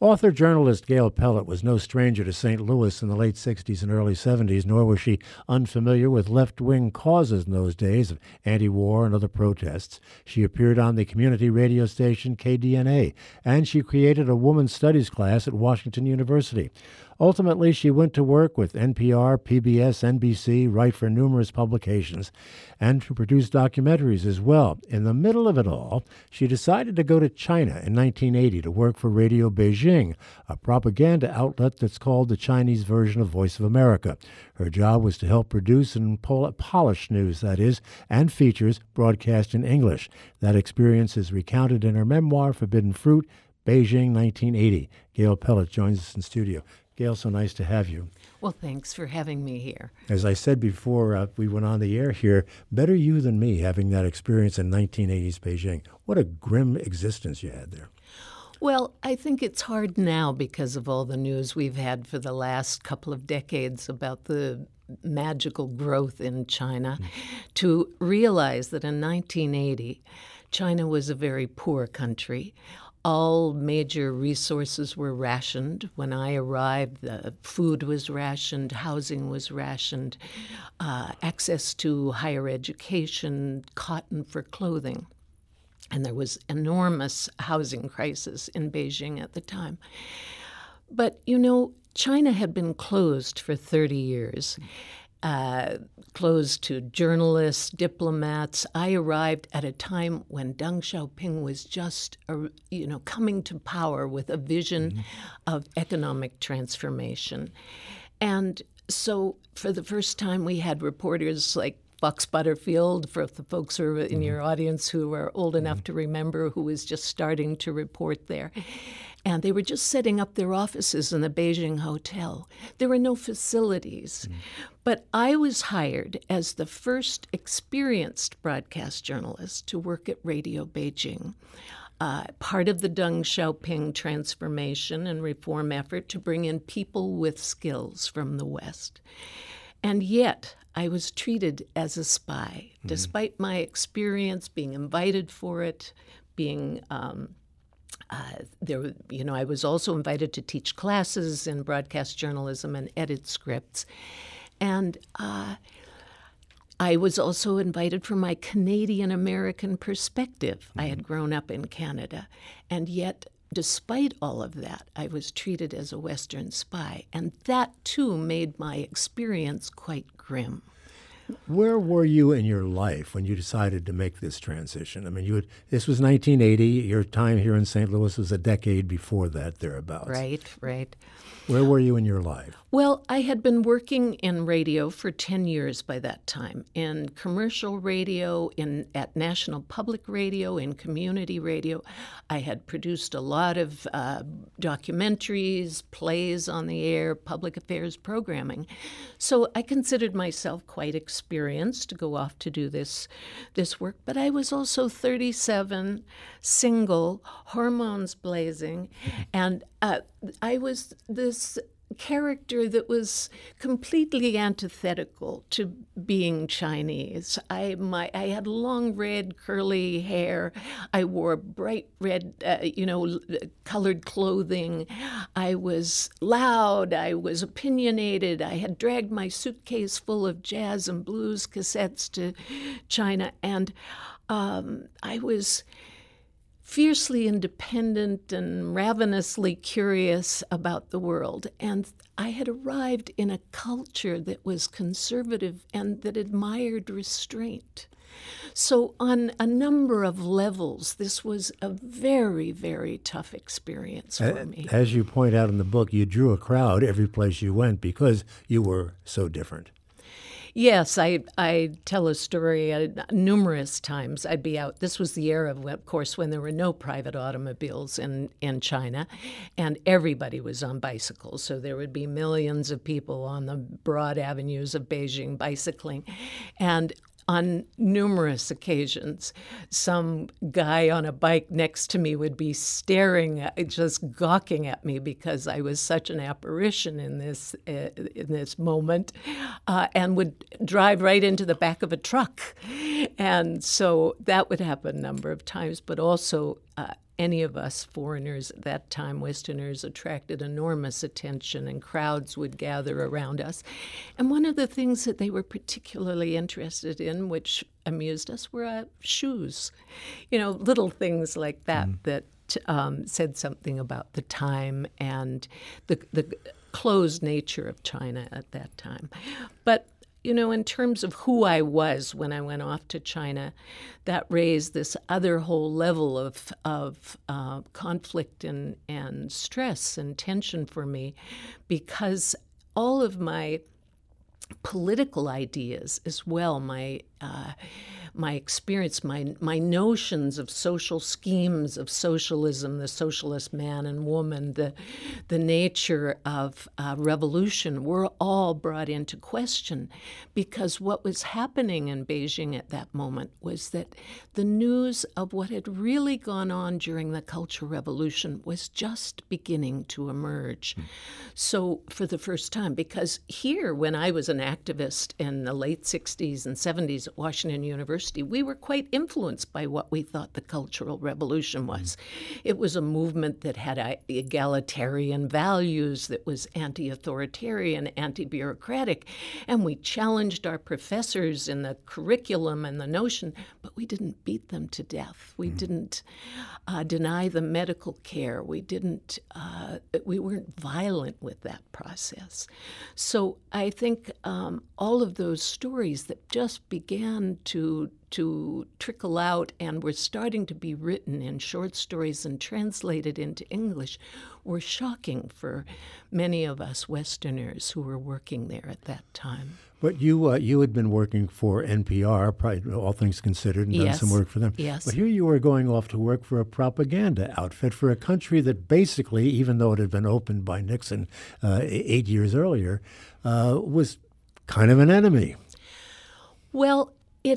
Author-journalist Gail Pellet was no stranger to St. Louis in the late 60s and early 70s, nor was she unfamiliar with left-wing causes in those days of anti-war and other protests. She appeared on the community radio station KDNA, and she created a women's studies class at Washington University. Ultimately, she went to work with NPR, PBS, NBC, write for numerous publications, and to produce documentaries as well. In the middle of it all, she decided to go to China in 1980 to work for Radio Beijing, a propaganda outlet that's called the Chinese version of Voice of America. Her job was to help produce and polish news, that is, and features broadcast in English. That experience is recounted in her memoir, Forbidden Fruit, Beijing, 1980. Gail Pellet joins us in studio. Gail, so nice to have you. Well, thanks for having me here. As I said before we went on the air here, better you than me having that experience in 1980s Beijing. What a grim existence you had there. Well, I think it's hard now because of all the news we've had for the last couple of decades about the magical growth in China to realize that in 1980, China was a very poor country. All major resources were rationed. When I arrived, the food was rationed, housing was rationed, access to higher education, cotton for clothing. And there was enormous housing crisis in Beijing at the time. But, you know, China had been closed for 30 years. Closed to journalists, diplomats. I arrived at a time when Deng Xiaoping was just, coming to power with a vision of economic transformation. And so for the first time, we had reporters like Fox Butterfield, for the folks who are in your audience who are old enough to remember, who was just starting to report there. And they were just setting up their offices in the Beijing hotel. There were no facilities. But I was hired as the first experienced broadcast journalist to work at Radio Beijing, part of the Deng Xiaoping transformation and reform effort to bring in people with skills from the West. And yet, I was treated as a spy, despite my experience, being invited for it, being I was also invited to teach classes in broadcast journalism and edit scripts. And I was also invited for my Canadian-American perspective. I had grown up in Canada. And yet, despite all of that, I was treated as a Western spy. And that, too, made my experience quite grim. Where were you in your life when you decided to make this transition? I mean, this was 1980. Your time here in St. Louis was a decade before that, thereabouts. Right. Where were you in your life? Well, I had been working in radio for 10 years by that time, in commercial radio, at National Public Radio, in community radio. I had produced a lot of documentaries, plays on the air, public affairs programming. So I considered myself quite experienced to go off to do this work. But I was also 37, single, hormones blazing, and I was this character that was completely antithetical to being Chinese. I had long red curly hair. I wore bright red, colored clothing. I was loud. I was opinionated. I had dragged my suitcase full of jazz and blues cassettes to China, and I was fiercely independent and ravenously curious about the world. And I had arrived in a culture that was conservative and that admired restraint. So on a number of levels, this was a very, very tough experience for me. As you point out in the book, you drew a crowd every place you went because you were so different. Yes, I tell a story numerous times. I'd be out. This was the era, of course, when there were no private automobiles in China, and everybody was on bicycles. So there would be millions of people on the broad avenues of Beijing bicycling. And on numerous occasions, some guy on a bike next to me would be staring, just gawking at me because I was such an apparition in this moment, and would drive right into the back of a truck. And so that would happen a number of times, but also any of us foreigners at that time, Westerners, attracted enormous attention, and crowds would gather around us. And one of the things that they were particularly interested in, which amused us, were shoes. Little things like that that said something about the time and the closed nature of China at that time. But in terms of who I was when I went off to China, that raised this other whole level of conflict and stress and tension for me, because all of my political ideas as well, my experience, my notions of social schemes of socialism, the socialist man and woman, the nature of revolution were all brought into question, because what was happening in Beijing at that moment was that the news of what had really gone on during the Cultural Revolution was just beginning to emerge. So for the first time, because here, when I was an activist in the late 60s and 70s at Washington University, we were quite influenced by what we thought the Cultural Revolution was. It was a movement that had egalitarian values, that was anti-authoritarian, anti-bureaucratic, and we challenged our professors in the curriculum and the notion, but we didn't beat them to death. We didn't deny them medical care. We weren't violent with that process. So I think all of those stories that just began to trickle out and were starting to be written in short stories and translated into English were shocking for many of us Westerners who were working there at that time. But you had been working for NPR, probably all things considered, and done some work for them. Yes. But here you were going off to work for a propaganda outfit for a country that basically, even though it had been opened by Nixon 8 years earlier, was kind of an enemy. Well,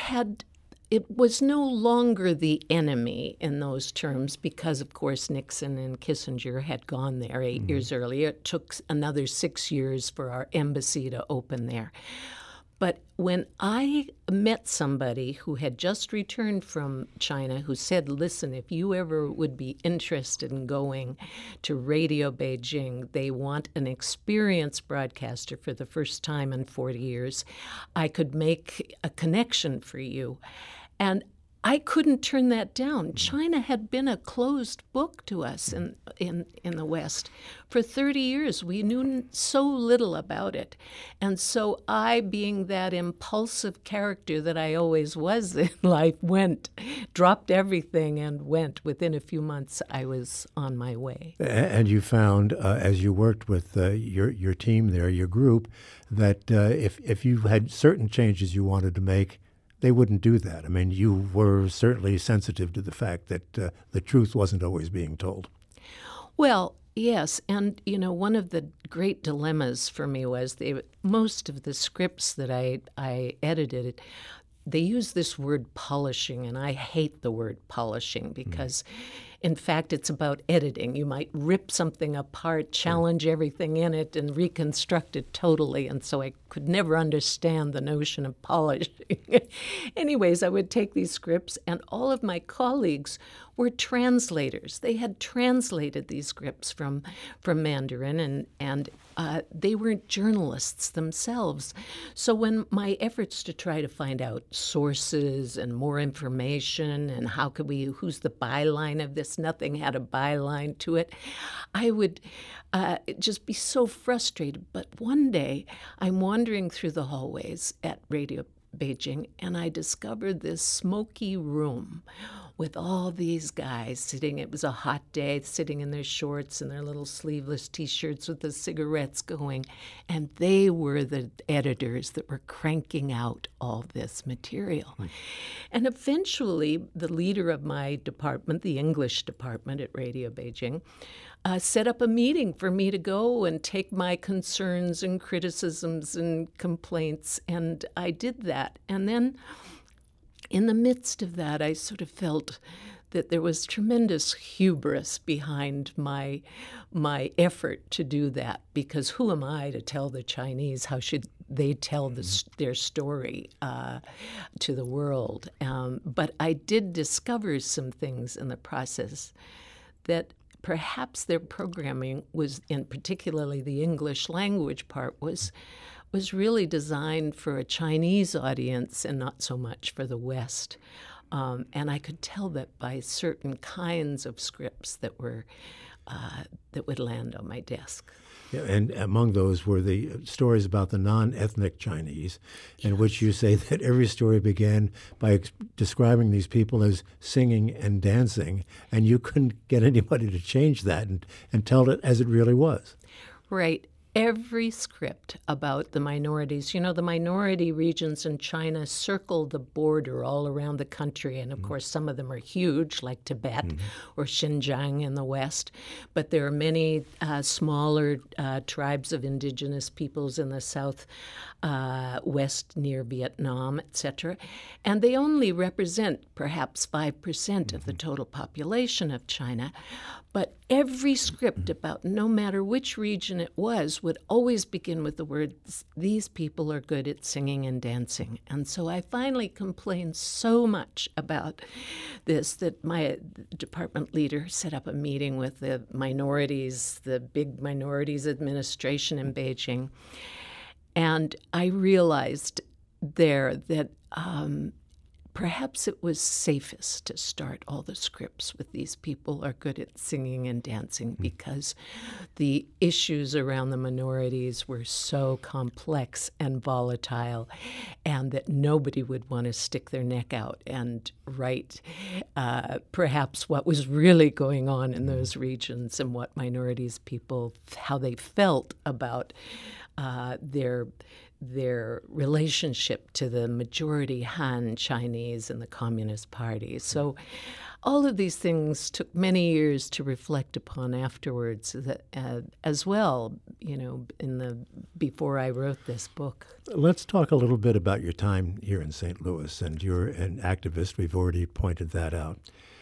it was no longer the enemy in those terms because, of course, Nixon and Kissinger had gone there 8 years earlier. It took another 6 years for our embassy to open there. But when I met somebody who had just returned from China who said, listen, if you ever would be interested in going to Radio Beijing, they want an experienced broadcaster for the first time in 40 years, I could make a connection for you. And I couldn't turn that down. China had been a closed book to us in the West. For 30 years, we knew so little about it. And so I, being that impulsive character that I always was in life, dropped everything and went. Within a few months, I was on my way. And you found, as you worked with your team there, your group, that if you had certain changes you wanted to make, they wouldn't do that. I mean, you were certainly sensitive to the fact that the truth wasn't always being told. Well, yes. And, one of the great dilemmas for me was most of the scripts that I edited, they use this word polishing, and I hate the word polishing because, in fact, it's about editing. You might rip something apart, challenge everything in it, and reconstruct it totally. And so I could never understand the notion of polishing. Anyways, I would take these scripts, and all of my colleagues were translators. They had translated these scripts from Mandarin, and they weren't journalists themselves. So when my efforts to try to find out sources and more information and who's the byline of this, nothing had a byline to it, I would just be so frustrated. But one day, I'm wandering through the hallways at Radio Beijing, and I discovered this smoky room with all these guys sitting. It was a hot day, sitting in their shorts and their little sleeveless T-shirts with the cigarettes going. And they were the editors that were cranking out all this material. And eventually, the leader of my department, the English department at Radio Beijing, set up a meeting for me to go and take my concerns and criticisms and complaints. And I did that. And then in the midst of that, I sort of felt that there was tremendous hubris behind my effort to do that, because who am I to tell the Chinese how should they tell their story to the world? But I did discover some things in the process that perhaps their programming was, in particularly the English language part, was really designed for a Chinese audience and not so much for the West. And I could tell that by certain kinds of scripts that would land on my desk. Yeah, and among those were the stories about the non-ethnic Chinese, in which you say that every story began by describing these people as singing and dancing, and you couldn't get anybody to change that and tell it as it really was. Right. Every script about the minorities, the minority regions in China circle the border all around the country. And of course, some of them are huge, like Tibet or Xinjiang in the West. But there are many smaller tribes of indigenous peoples in the south west near Vietnam, etc. And they only represent perhaps 5% of the total population of China. But every script about no matter which region it was would always begin with the words, these people are good at singing and dancing. And so I finally complained so much about this that my department leader set up a meeting with the big minorities administration in Beijing. And I realized there that perhaps it was safest to start all the scripts with these people are good at singing and dancing, because the issues around the minorities were so complex and volatile, and that nobody would want to stick their neck out and write perhaps what was really going on in those regions and what minorities people, how they felt about their relationship to the majority Han Chinese and the Communist Party. So all of these things took many years to reflect upon afterwards as well, before I wrote this book. Let's talk a little bit about your time here in St. Louis, and you're an activist. We've already pointed that out.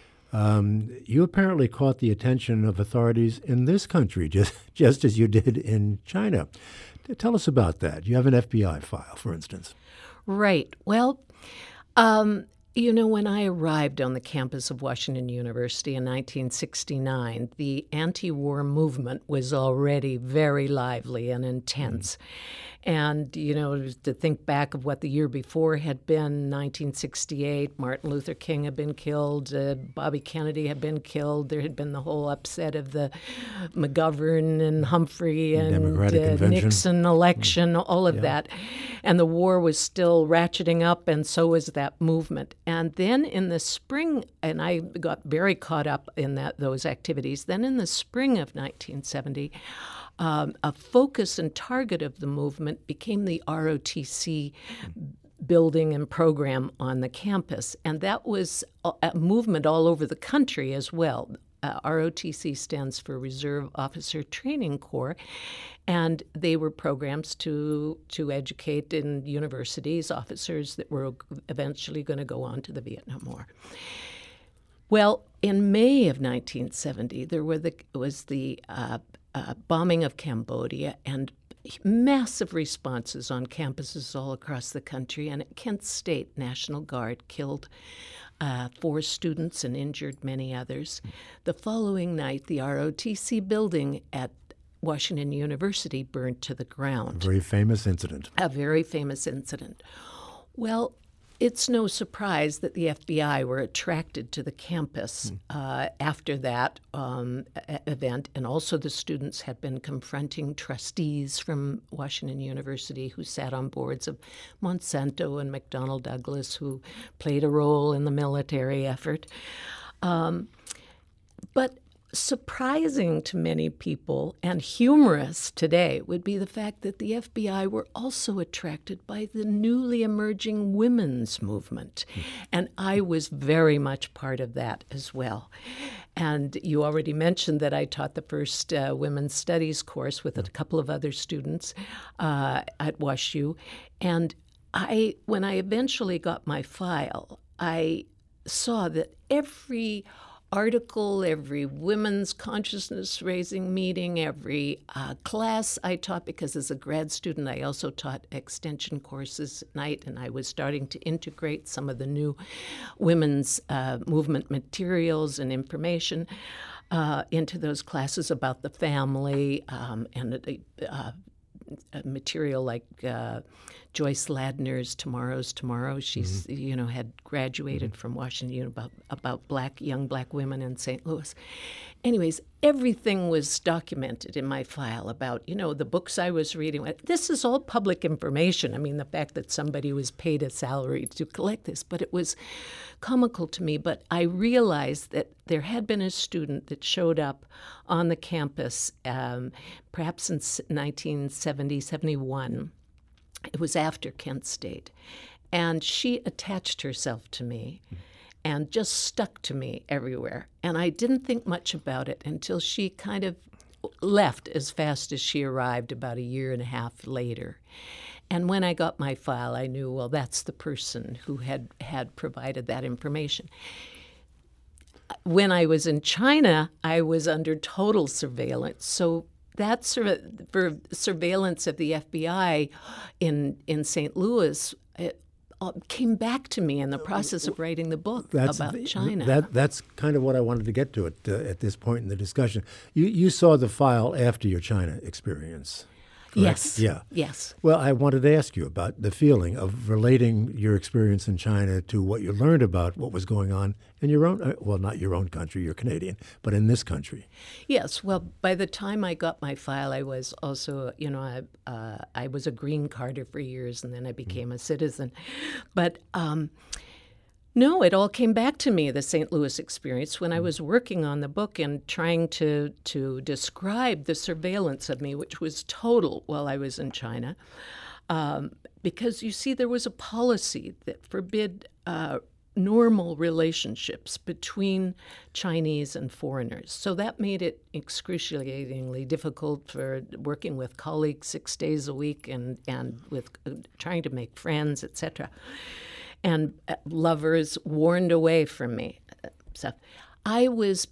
You apparently caught the attention of authorities in this country, just as you did in China. Tell us about that. You have an FBI file, for instance. Right. Well, when I arrived on the campus of Washington University in 1969, the anti-war movement was already very lively and intense. And, to think back of what the year before had been, 1968, Martin Luther King had been killed, Bobby Kennedy had been killed. There had been the whole upset of the McGovern and Humphrey and Nixon election, all of that. And the war was still ratcheting up, and so was that movement. And then in the spring, and I got very caught up in those activities, then in the spring of 1970, a focus and target of the movement became the ROTC building and program on the campus. And that was a movement all over the country as well. ROTC stands for Reserve Officer Training Corps, and they were programs to educate in universities officers that were eventually going to go on to the Vietnam War. Well, in May of 1970, there was the bombing of Cambodia and massive responses on campuses all across the country. And at Kent State, National Guard killed 4 students and injured many others. The following night, the ROTC building at Washington University burned to the ground. A very famous incident. A very famous incident. Well, it's no surprise that the FBI were attracted to the campus after that event, and also the students had been confronting trustees from Washington University who sat on boards of Monsanto and McDonnell Douglas, who played a role in the military effort. But surprising to many people and humorous today would be the fact that the FBI were also attracted by the newly emerging women's movement. And I was very much part of that as well. And you already mentioned that I taught the first women's studies course with a couple of other students at WashU. And when I eventually got my file, I saw that every article, every women's consciousness-raising meeting, every class I taught, because as a grad student I also taught extension courses at night, and I was starting to integrate some of the new women's movement materials and information into those classes about the family, and material like Joyce Ladner's Tomorrow's Tomorrow. She's had graduated from Washington about young black women in St. Louis. Anyways, everything was documented in my file about the books I was reading. This is all public information. I mean, the fact that somebody was paid a salary to collect this, but it was comical to me. But I realized that there had been a student that showed up on the campus, perhaps in 1970, 71. It was after Kent State. And she attached herself to me and just stuck to me everywhere. And I didn't think much about it until she kind of left as fast as she arrived about a year and a half later. And when I got my file, I knew, well, that's the person who had provided that information. When I was in China, I was under total surveillance. So that surveillance of the FBI in St. Louis came back to me in the process of writing the book about China. That's kind of what I wanted to get to at this point in the discussion. You saw the file after your China experience. Correct? Yes. Yeah. Yes. Well, I wanted to ask you about the feeling of relating your experience in China to what you learned about what was going on in your own, well, not your own country, you're Canadian, but in this country. Yes. Well, by the time I got my file, I was also, I was a green carder for years, and then I became a citizen. But no, it all came back to me, the St. Louis experience, when I was working on the book and trying to describe the surveillance of me, which was total while I was in China. Because, you see, there was a policy that forbid normal relationships between Chinese and foreigners. So that made it excruciatingly difficult for working with colleagues 6 days a week and with trying to make friends, etc. And lovers warned away from me. So I was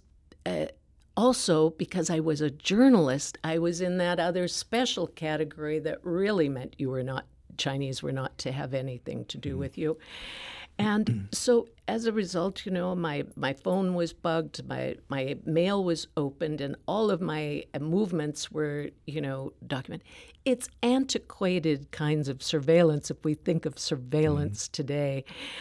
also, because I was a journalist, I was in that other special category that really meant Chinese were not to have anything to do with you. And so as a result, my phone was bugged, my mail was opened, and all of my movements were, documented. It's antiquated kinds of surveillance if we think of surveillance today.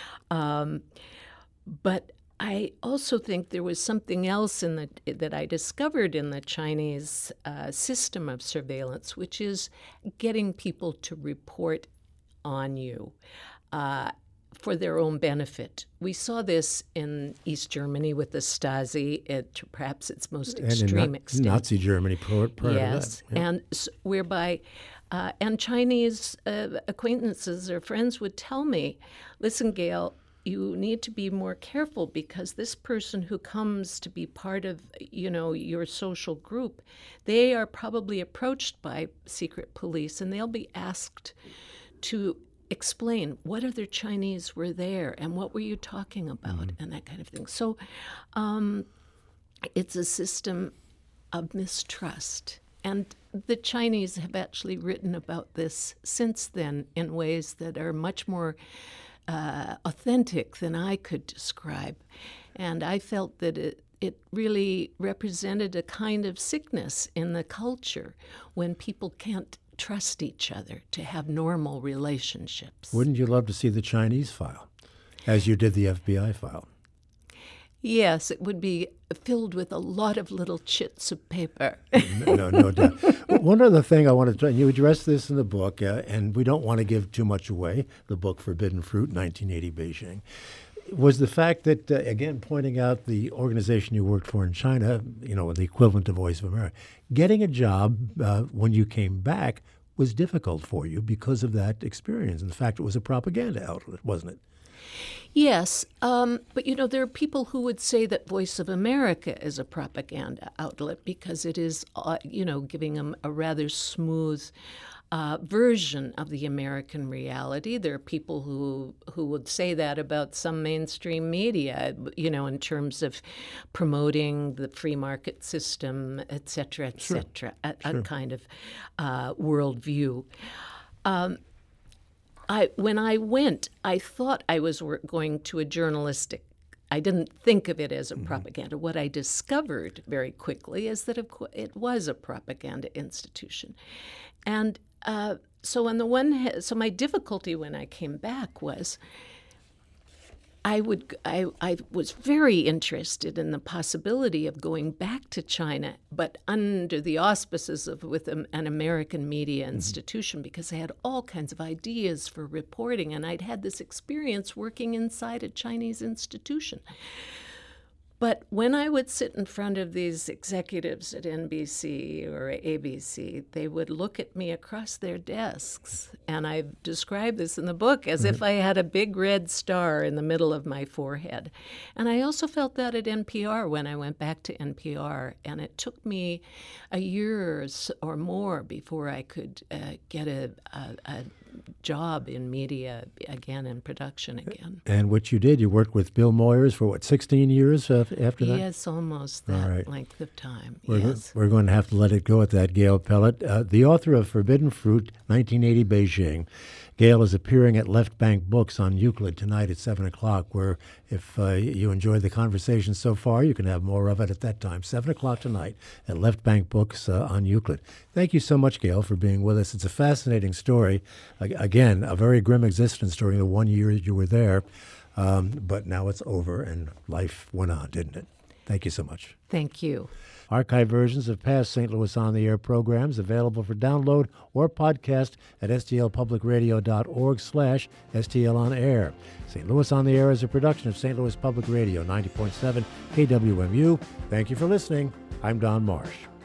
But I also think there was something else that I discovered in the Chinese system of surveillance, which is getting people to report on you for their own benefit. We saw this in East Germany with the Stasi, perhaps its most extreme extent. Nazi Germany prior to that. Yes, yeah. And whereby, and Chinese acquaintances or friends would tell me, listen, Gail, you need to be more careful because this person who comes to be part of, your social group, they are probably approached by secret police and they'll be asked to explain what other Chinese were there and what were you talking about and that kind of thing. So it's a system of mistrust. And the Chinese have actually written about this since then in ways that are much more authentic than I could describe. And I felt that it really represented a kind of sickness in the culture when people can't trust each other to have normal relationships. Wouldn't you love to see the Chinese file, as you did the FBI file? Yes, it would be filled with a lot of little chits of paper. No doubt. One other thing I want to try, and you address this in the book, and we don't want to give too much away, the book Forbidden Fruit, 1980 Beijing, was the fact that, again, pointing out the organization you worked for in China, the equivalent to Voice of America, getting a job when you came back was difficult for you because of that experience. And the fact it was a propaganda outlet, wasn't it? Yes, but there are people who would say that Voice of America is a propaganda outlet because it is, giving them a rather smooth version of the American reality. There are people who would say that about some mainstream media, in terms of promoting the free market system, et cetera, a kind of worldview. When I went, I thought I was going to a journalistic. I didn't think of it as a propaganda. What I discovered very quickly is that it was a propaganda institution. And so on the one hand, so my difficulty when I came back was I was very interested in the possibility of going back to China, but under the auspices of with an American media institution, because I had all kinds of ideas for reporting, and I'd had this experience working inside a Chinese institution. But when I would sit in front of these executives at NBC or ABC, they would look at me across their desks, and I describe this in the book as if I had a big red star in the middle of my forehead. And I also felt that at NPR when I went back to NPR, and it took me a year or more before I could get a job in media again, in production again. And what you did, you worked with Bill Moyers for 16 years after that? Yes, almost that length of time. We're going to have to let it go at that, Gail Pellet. The author of Forbidden Fruit, 1980 Beijing. Gail is appearing at Left Bank Books on Euclid tonight at 7 o'clock, where if you enjoyed the conversation so far, you can have more of it at that time. 7 o'clock tonight at Left Bank Books on Euclid. Thank you so much, Gail, for being with us. It's a fascinating story. Again, a very grim existence during the 1 year you were there, but now it's over and life went on, didn't it? Thank you so much. Thank you. Archive versions of past St. Louis On the Air programs available for download or podcast at stlpublicradio.org/STLOnAir. St. Louis On the Air is a production of St. Louis Public Radio, 90.7 KWMU. Thank you for listening. I'm Don Marsh.